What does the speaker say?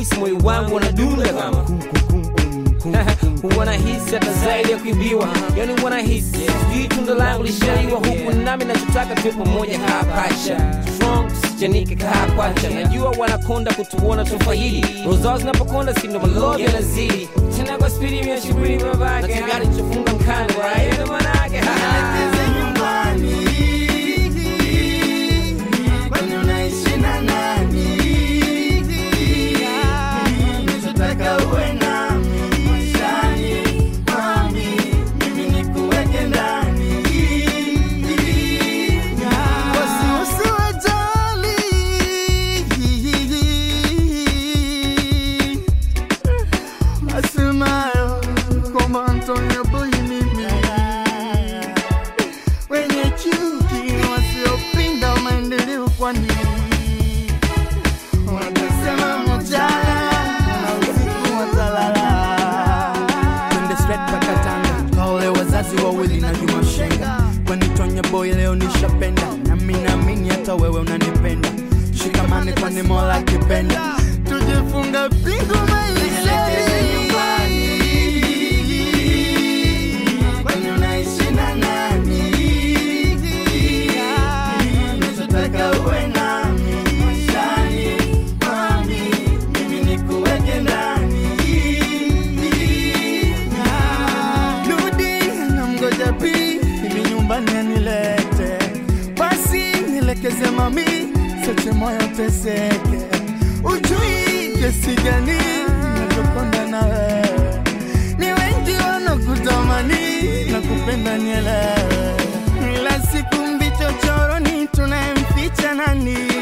nahisi moyo wangu unadunda kama wanahisi hata zaidi ya kuibiwa. Yani wanahisi sijui tunda langu lishaiwa, huku nami nachotaka tuwe pamoja kapacha strong sijanike kapacha. Najua wanakonda kutuona tofahili, rozao zinapokonda sindo malodi ya nazili tena kwa spiri mia shibiri babake na tayari chofunga mkani right na manake Nielekeze nyumbani, kwani unaishi na nani? Nachotaka uwe nami maishani, mami, mimi nikuweke ndani. Usiwajali asemayo kwamba Antonio Boy mimi wenye chuki wasiopinga maendeleo, kwani wanasema mchana na usiku watalala. Twende straight mpaka Tanga kwa wale wazazi wawili na Juma Shenga, kwani Antonio Boy leo nishapenda, nami naamini hata wewe unanipenda. Shikamane kwani Mola akipenda, tujifunga pingu maishani. Nielekeze nyumbani, kwani unaishi na nani? Nachotaka uwe nami maishani, mami, mimi nikuweke ndani. Rudi namgoja pi mimi nyumbani anilete, basi nielekeze mami, siache moyo teseke. Ujui kiasi gani nachokonda na wewe, ni wengi wanakutamani na kupenda nielewe. Kila siku mbichochoroni tunayemficha nani?